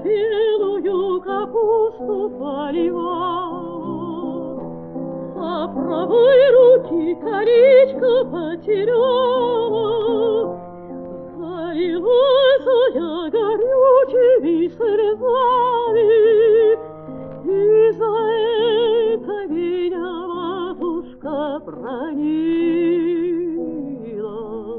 белую капусту поливал, а правой руки колечко потеряла. Залилась я горючими слезами, и за это меня матушка бранила.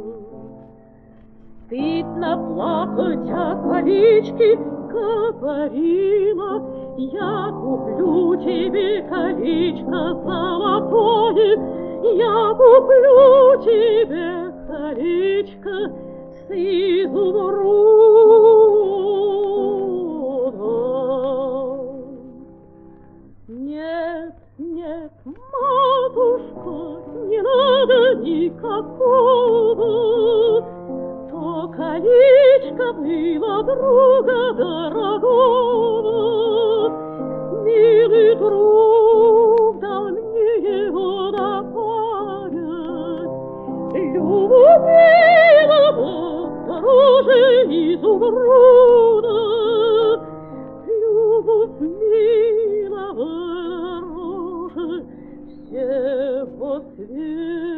Стыдно плакать, о колечке говорила, я куплю тебе колечко золотое, я куплю тебе колечко с изумрудом. Нет, нет, матушка, не надо никакого, то колечко было друга дорогого. Милый друг дал мне его на память, любовь милого дороже изумруда, любовь милого дороже всего света.